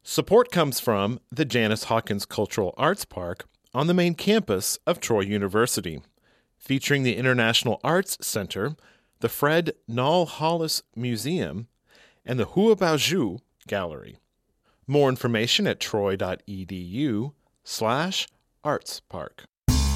Support comes from the Janice Hawkins Cultural Arts Park on the main campus of Troy University, featuring the International Arts Center, the Fred Nall Hollis Museum, and the Hua Baoju Gallery. More information at troy.edu/artspark.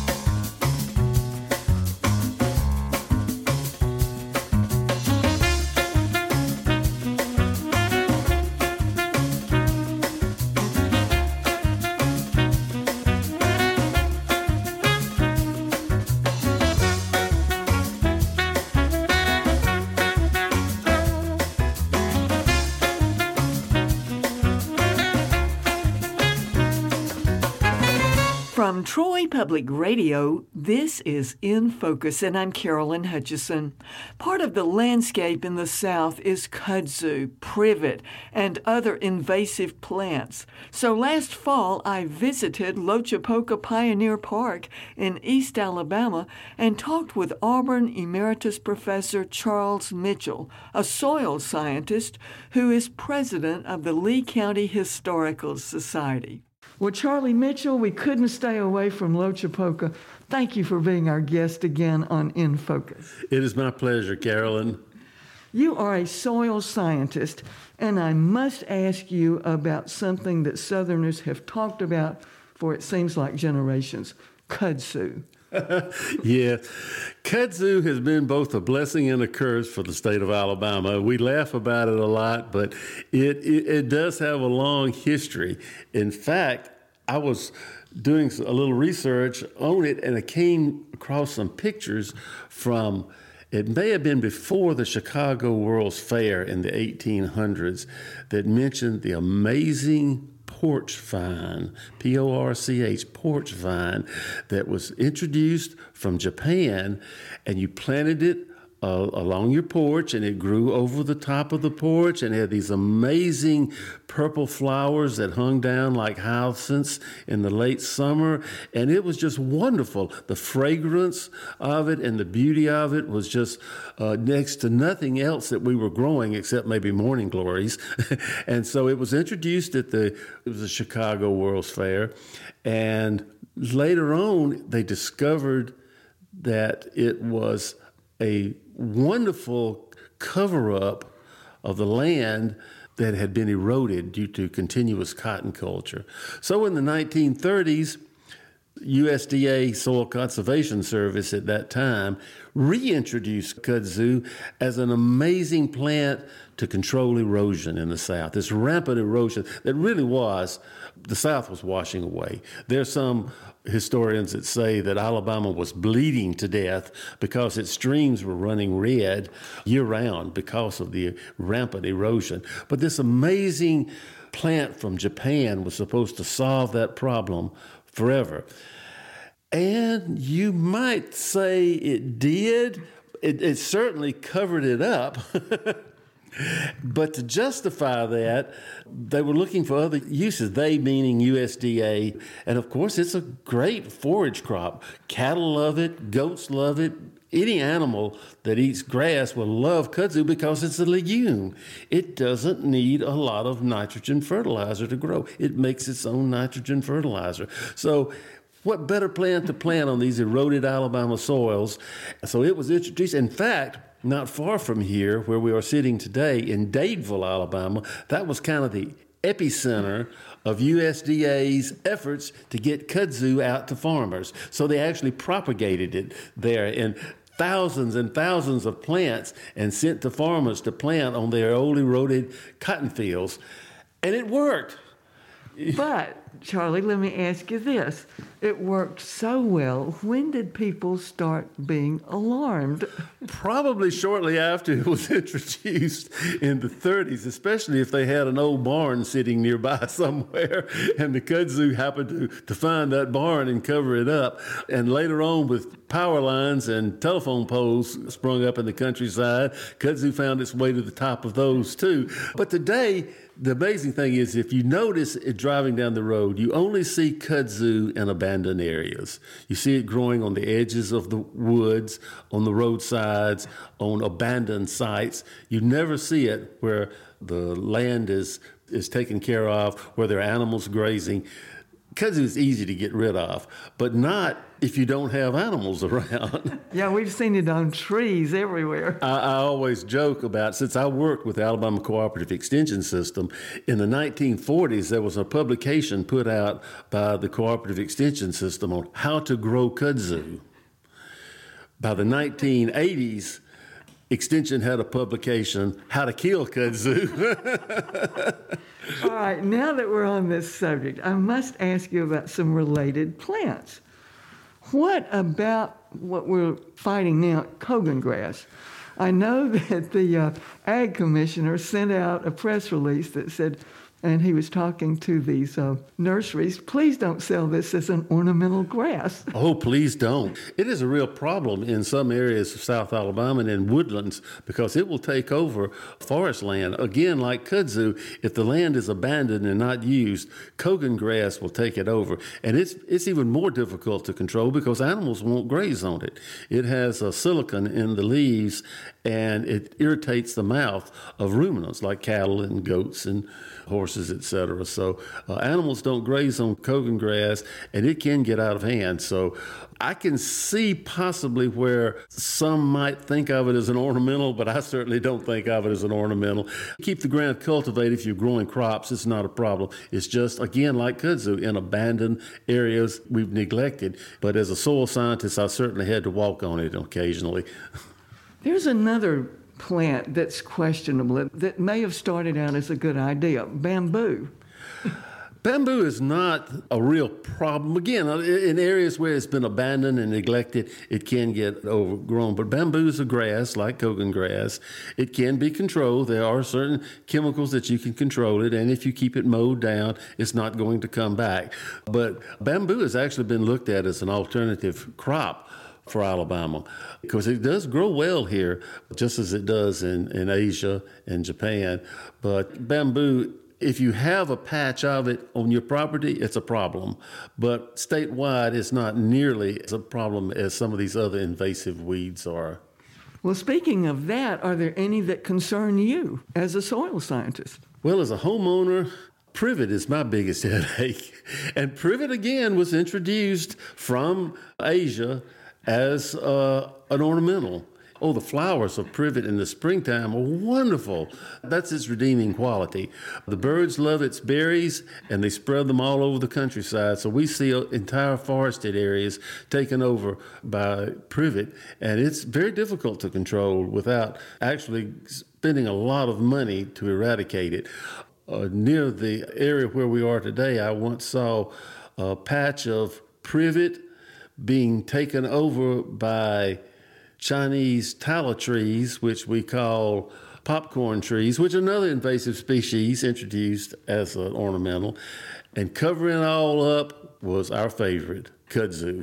From Troy Public Radio, this is In Focus, and I'm Carolyn Hutchison. Part of the landscape in the South is kudzu, privet, and other invasive plants. So last fall, I visited Lochapoka Pioneer Park in East Alabama and talked with Auburn Emeritus Professor Charles Mitchell, a soil scientist who is president of the Lee County Historical Society. Well, Charlie Mitchell, we couldn't stay away from Lochapoka. Thank you for being our guest again on In Focus. It is my pleasure, Carolyn. You are a soil scientist, and I must ask you about something that Southerners have talked about for, it seems like, generations, kudzu. Yeah, kudzu has been both a blessing and a curse for the state of Alabama. We laugh about it a lot, but it does have a long history. In fact, I was doing a little research on it, and I came across some pictures from, it may have been before the Chicago World's Fair in the 1800s, that mentioned the amazing porch vine, P-O-R-C-H, porch vine, that was introduced from Japan, and you planted it along your porch, and it grew over the top of the porch and had these amazing purple flowers that hung down like hyacinths in the late summer, and it was just wonderful. The fragrance of it and the beauty of it was just next to nothing else that we were growing except maybe morning glories. And so it was introduced at the Chicago World's Fair, and later on they discovered that it was a wonderful cover-up of the land that had been eroded due to continuous cotton culture. So in the 1930s, USDA Soil Conservation Service at that time reintroduced kudzu as an amazing plant to control erosion in the South. This rampant erosion that really was, the South was washing away. There's some historians that say that Alabama was bleeding to death because its streams were running red year-round because of the rampant erosion. But this amazing plant from Japan was supposed to solve that problem forever. And you might say it did. It certainly covered it up. But to justify that, they were looking for other uses, they meaning USDA. And of course, it's a great forage crop. Cattle love it, goats love it. Any animal that eats grass will love kudzu because it's a legume. It doesn't need a lot of nitrogen fertilizer to grow. It makes its own nitrogen fertilizer. So what better plant to plant on these eroded Alabama soils? So it was introduced. In fact, not far from here, where we are sitting today in Dadeville, Alabama, that was kind of the epicenter of USDA's efforts to get kudzu out to farmers. So they actually propagated it there in thousands and thousands of plants and sent to farmers to plant on their old eroded cotton fields. And it worked. But, Charlie, let me ask you this. It worked so well. When did people start being alarmed? Probably shortly after it was introduced in the 30s, especially if they had an old barn sitting nearby somewhere, and the kudzu happened to find that barn and cover it up. And later on, with power lines and telephone poles sprung up in the countryside, kudzu found its way to the top of those too. But today, the amazing thing is, if you notice it driving down the road, you only see kudzu in abandoned areas. You see it growing on the edges of the woods, on the roadsides, on abandoned sites. You never see it where the land is is taken care of, where there are animals grazing. Kudzu is easy to get rid of, but not if you don't have animals around. Yeah, we've seen it on trees everywhere. I always joke about, since I worked with the Alabama Cooperative Extension System, in the 1940s, there was a publication put out by the Cooperative Extension System on how to grow kudzu. By the 1980s, Extension had a publication, How to Kill Kudzu. All right, now that we're on this subject, I must ask you about some related plants. What about what we're fighting now, Kogan grass? I know that the Ag Commissioner sent out a press release that said, and he was talking to these nurseries, please don't sell this as an ornamental grass. Oh, please don't. It is a real problem in some areas of South Alabama and in woodlands because it will take over forest land. Again, like kudzu, if the land is abandoned and not used, Kogan grass will take it over. And it's even more difficult to control because animals won't graze on it. It has a silicon in the leaves and it irritates the mouth of ruminants like cattle and goats and horses, etc. So animals don't graze on Kogan grass, and it can get out of hand. So I can see possibly where some might think of it as an ornamental, but I certainly don't think of it as an ornamental. Keep the ground cultivated if you're growing crops. It's not a problem. It's just, again, like kudzu, in abandoned areas we've neglected. But as a soil scientist, I certainly had to walk on it occasionally. There's another plant that's questionable that may have started out as a good idea, bamboo. Bamboo is not a real problem. Again, in areas where it's been abandoned and neglected, it can get overgrown. But bamboo is a grass like Kogan grass. It can be controlled. There are certain chemicals that you can control it, and if you keep it mowed down, it's not going to come back. But bamboo has actually been looked at as an alternative crop for Alabama because it does grow well here, just as it does in Asia and Japan. But bamboo, if you have a patch of it on your property, it's a problem. But statewide, it's not nearly as a problem as some of these other invasive weeds are. Well, speaking of that, are there any that concern you as a soil scientist? Well, as a homeowner, privet is my biggest headache. And privet, again, was introduced from Asia as an ornamental. Oh, the flowers of privet in the springtime are wonderful. That's its redeeming quality. The birds love its berries, and they spread them all over the countryside. So we see entire forested areas taken over by privet, and it's very difficult to control without actually spending a lot of money to eradicate it. Near the area where we are today, I once saw a patch of privet being taken over by Chinese tallow trees, which we call popcorn trees, which are another invasive species introduced as an ornamental. And covering it all up was our favorite, kudzu.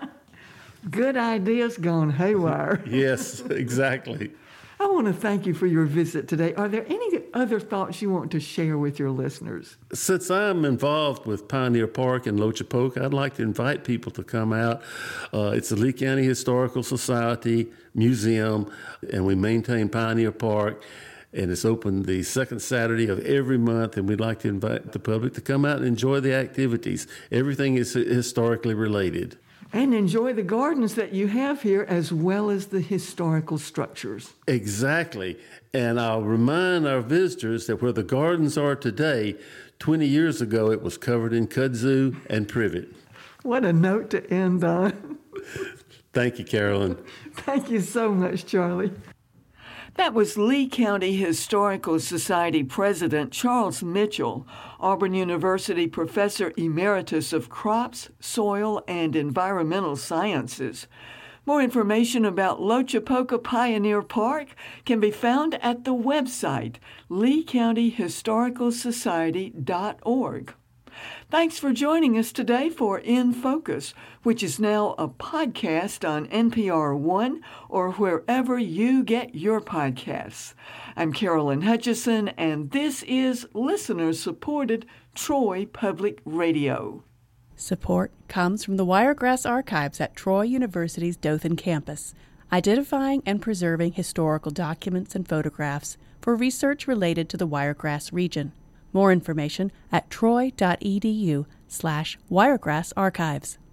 Good ideas gone haywire. Yes, exactly. I want to thank you for your visit today. Are there any other thoughts you want to share with your listeners? Since I'm involved with Pioneer Park in Lochapoka, I'd like to invite people to come out. It's the Lee County Historical Society Museum, and we maintain Pioneer Park, and it's open the second Saturday of every month, and we'd like to invite the public to come out and enjoy the activities. Everything is historically related. And enjoy the gardens that you have here as well as the historical structures. Exactly. And I'll remind our visitors that where the gardens are today, 20 years ago, it was covered in kudzu and privet. What a note to end on. Thank you, Carolyn. Thank you so much, Charlie. That was Lee County Historical Society President Charles Mitchell, Auburn University Professor Emeritus of Crops, Soil, and Environmental Sciences. More information about Lochapoka Pioneer Park can be found at the website leecountyhistoricalsociety.org. Thanks for joining us today for In Focus, which is now a podcast on NPR One or wherever you get your podcasts. I'm Carolyn Hutchison, and this is listener-supported Troy Public Radio. Support comes from the Wiregrass Archives at Troy University's Dothan campus, identifying and preserving historical documents and photographs for research related to the Wiregrass region. More information at troy.edu/wiregrassarchives.